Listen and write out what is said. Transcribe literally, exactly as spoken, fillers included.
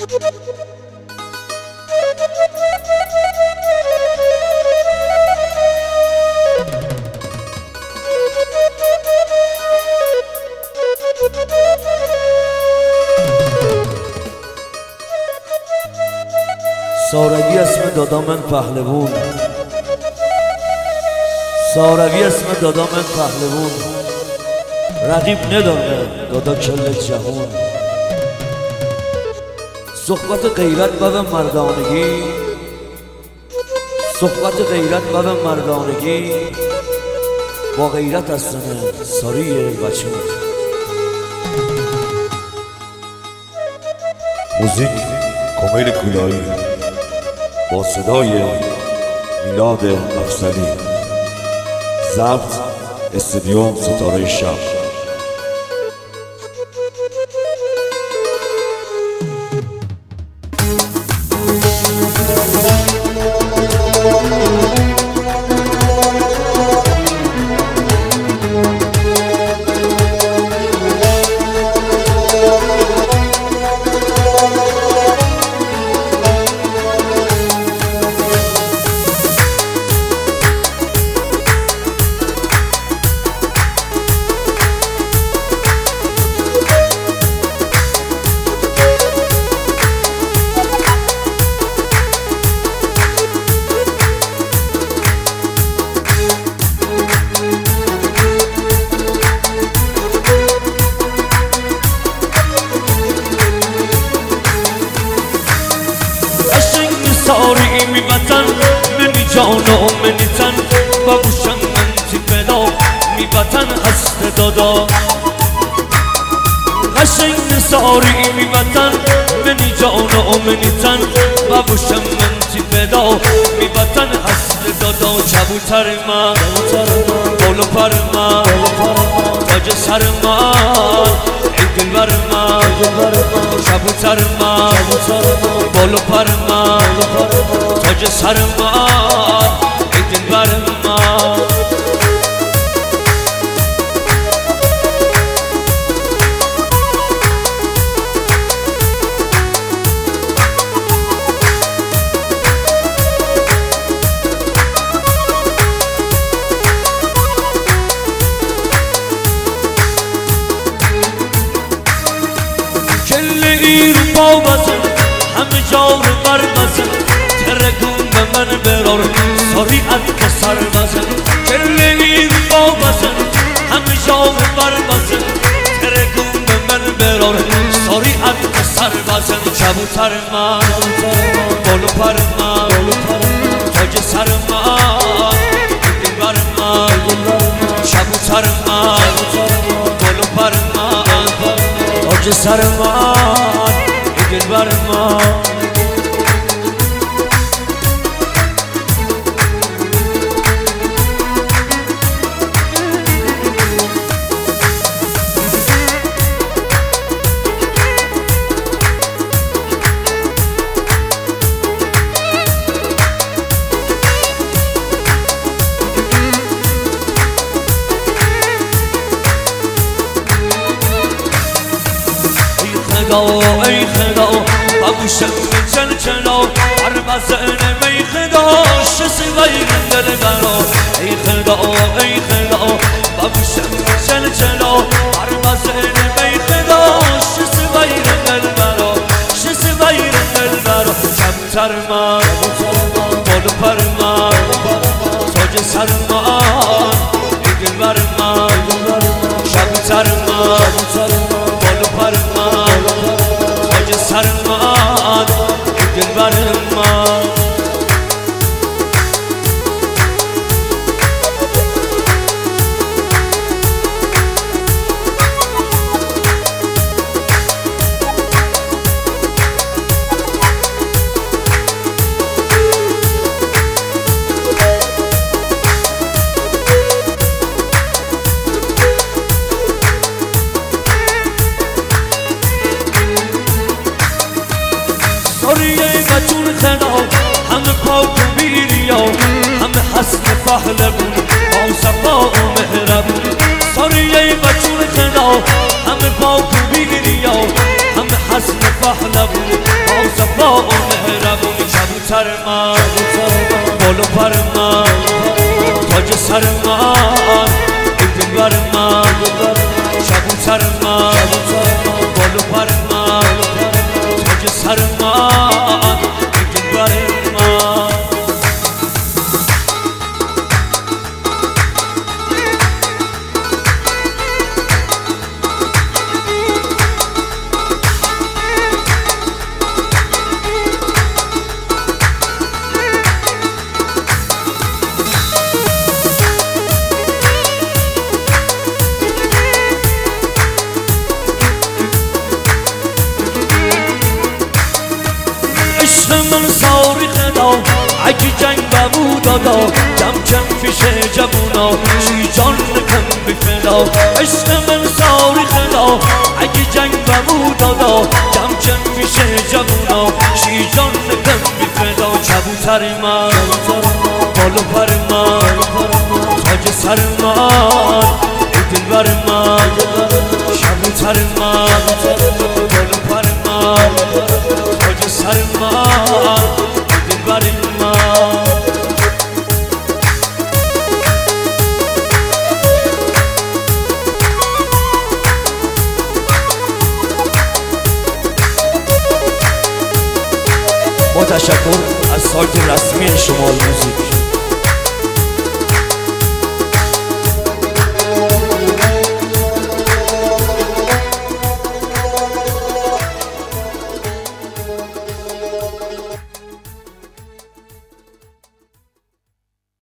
ساروی اسم دادا من پهلوون، ساروی اسم دادا من پهلوون، رقیب نداره دادا کل جهون. صحبت غیرت و مردانگی، صحبت غیرت و مردانگی، با غیرت از سنه ساری بچون. موزیک کمیل کولایی با صدای میلاد افضلی، ضبط استودیو ستاره شب. ساری می وطن منی جان و منی تن، بابوشم من تی فدا می وطن هست دادا. قشنگ ساری می وطن منی جان و منی تن، بابوشم من تی فدا می وطن هست دادا. کبوتر من بال و پر من تاج سر من ای دلبر من، کبوتر من بال و پر من تاج سر من ای دلبر من. کلی رو پا بزن همه جا رو بر بزن، ترگون به من برار ساری که سر بزن. کلی رو پا بزن همه جا رو بر بزن، ترگون به من برار ساری که سر بزن. کبوتر من بال و پر من تاج سر من دلبر من، کبوتر من بال و پر من تاج سر من دلبر من. ای خدا بابوشم چل چلا هر بزن می خدا شسی غیر دل برا. ای خدا ای خدا بابوشم چل چلا هر بزن می خدا شسی غیر دل برا، شسی غیر دل برا. کبوتر من بال و پر من تاج سر من ای دلبر من، کبوتر من بال و پر من تاج سر من دلبر من. ساری بچون خدا همه پاک و بیریا، همه حسن پهلوون با صفا و مهربون. ساری بچون خدا همه پاک و بیریا، همه حسن پهلوون با من بالو پر من تاج سر من ای دلبر من کبوتر من بالو پر من تاج سر من ای دلبر من من ساری خدا اگه جنگ بمو دادا کم کم پیشه جبونا شی جان کم بفدا عشق من ساری خدا اگه جنگ بمو دادا کم کم پیشه جبونا شی جان کم بفدا کبوتر من بالو پر من تاج سر من ای دلبر من کبوتر من بالو پر من تاج سر من دلبر من با تشکر از سایت رسمی شمال موزیک